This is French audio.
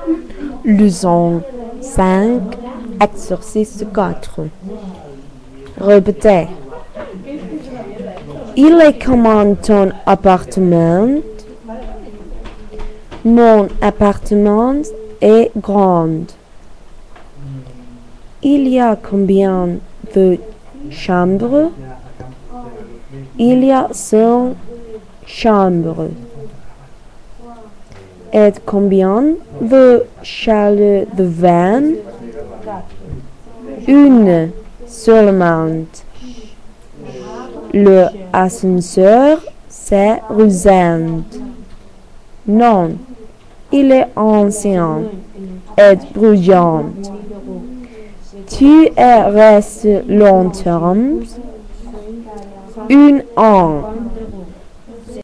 Leçon 5, exercice 4. Répétez. Il est comment ton appartement? Mon appartement est grand. Il y a combien de chambres? Il y a 5 chambres. Et combien de salles de bain? Une seulement. Le ascenseur, c'est récent. Non, il est ancien et bruyant. Tu es resté longtemps? 1 an.